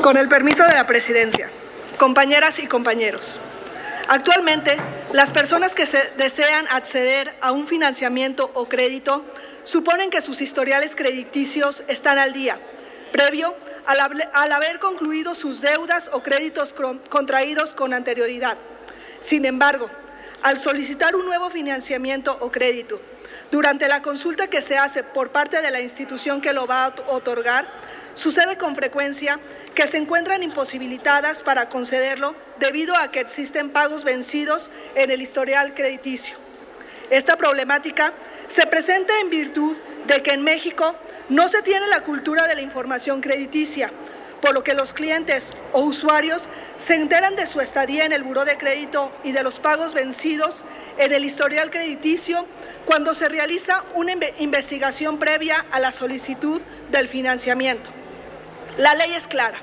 Con el permiso de la Presidencia, compañeras y compañeros, actualmente las personas que desean acceder a un financiamiento o crédito suponen que sus historiales crediticios están al día, previo al haber concluido sus deudas o créditos contraídos con anterioridad. Sin embargo, al solicitar un nuevo financiamiento o crédito, durante la consulta que se hace por parte de la institución que lo va a otorgar, sucede con frecuencia que se encuentran imposibilitadas para concederlo debido a que existen pagos vencidos en el historial crediticio. Esta problemática se presenta en virtud de que en México no se tiene la cultura de la información crediticia, por lo que los clientes o usuarios se enteran de su estadía en el buró de crédito y de los pagos vencidos en el historial crediticio cuando se realiza una investigación previa a la solicitud del financiamiento. La ley es clara,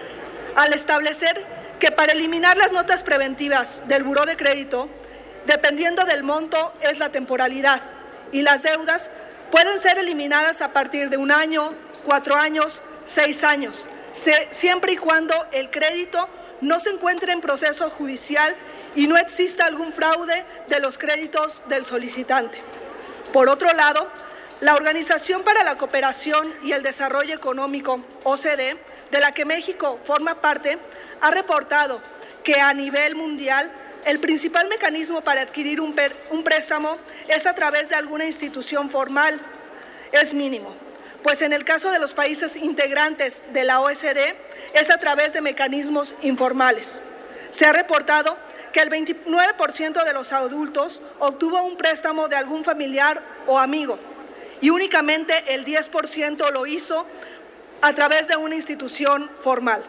al establecer que para eliminar las notas preventivas del buró de crédito, dependiendo del monto, es la temporalidad, y las deudas pueden ser eliminadas a partir de 1 año, 4 años, 6 años, siempre y cuando el crédito no se encuentre en proceso judicial y no exista algún fraude de los créditos del solicitante. Por otro lado, la Organización para la Cooperación y el Desarrollo Económico, OCDE, de la que México forma parte, ha reportado que a nivel mundial el principal mecanismo para adquirir un préstamo es a través de alguna institución formal. Es mínimo, pues en el caso de los países integrantes de la OECD es a través de mecanismos informales. Se ha reportado que el 29% de los adultos obtuvo un préstamo de algún familiar o amigo y únicamente el 10% lo hizo a través de una institución formal.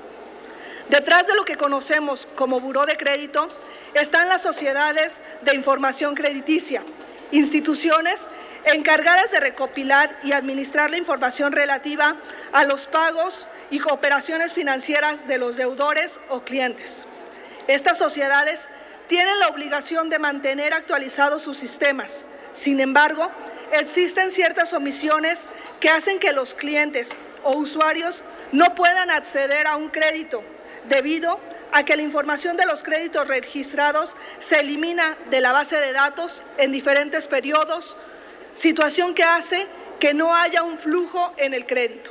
Detrás de lo que conocemos como buró de crédito están las sociedades de información crediticia, instituciones encargadas de recopilar y administrar la información relativa a los pagos y operaciones financieras de los deudores o clientes. Estas sociedades tienen la obligación de mantener actualizados sus sistemas. Sin embargo, existen ciertas omisiones que hacen que los clientes o usuarios no puedan acceder a un crédito debido a que la información de los créditos registrados se elimina de la base de datos en diferentes periodos, situación que hace que no haya un flujo en el crédito.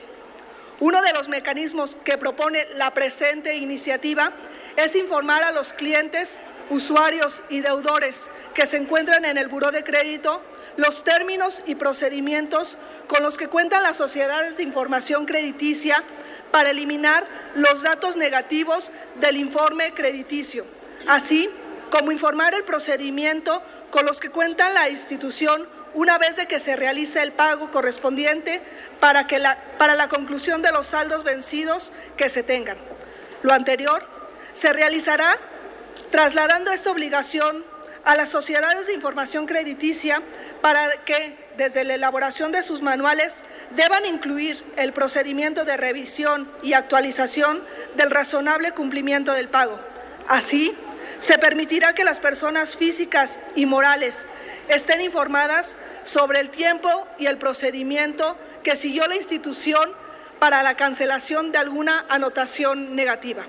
Uno de los mecanismos que propone la presente iniciativa es informar a los clientes, usuarios y deudores que se encuentran en el buró de crédito los términos y procedimientos con los que cuentan las sociedades de información crediticia para eliminar los datos negativos del informe crediticio, así como informar el procedimiento con los que cuenta la institución una vez de que se realice el pago correspondiente para la conclusión de los saldos vencidos que se tengan. Lo anterior se realizará trasladando esta obligación a las sociedades de información crediticia para que, desde la elaboración de sus manuales, deban incluir el procedimiento de revisión y actualización del razonable cumplimiento del pago. Así, se permitirá que las personas físicas y morales estén informadas sobre el tiempo y el procedimiento que siguió la institución para la cancelación de alguna anotación negativa.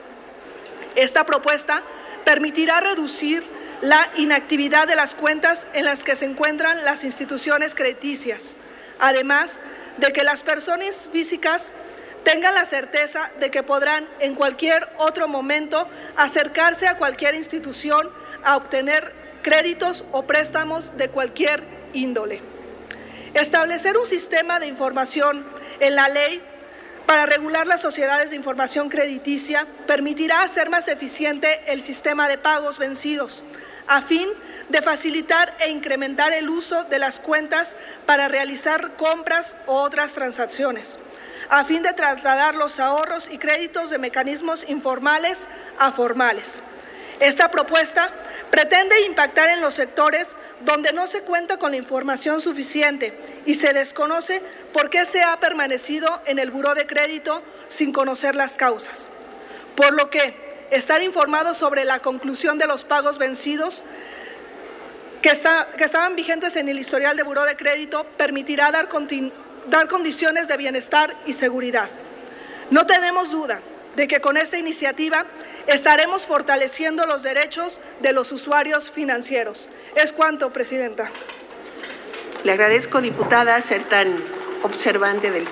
Esta propuesta permitirá reducir la inactividad de las cuentas en las que se encuentran las instituciones crediticias, además de que las personas físicas tengan la certeza de que podrán en cualquier otro momento acercarse a cualquier institución a obtener créditos o préstamos de cualquier índole. Establecer un sistema de información en la ley para regular las sociedades de información crediticia permitirá hacer más eficiente el sistema de pagos vencidos, a fin de facilitar e incrementar el uso de las cuentas para realizar compras u otras transacciones, a fin de trasladar los ahorros y créditos de mecanismos informales a formales. Esta propuesta pretende impactar en los sectores donde no se cuenta con la información suficiente y se desconoce por qué se ha permanecido en el buró de crédito sin conocer las causas. Por lo que estar informados sobre la conclusión de los pagos vencidos que estaban vigentes en el historial de buró de crédito permitirá dar condiciones de bienestar y seguridad. No tenemos duda de que con esta iniciativa estaremos fortaleciendo los derechos de los usuarios financieros. Es cuanto, Presidenta. Le agradezco, diputada, ser tan observante del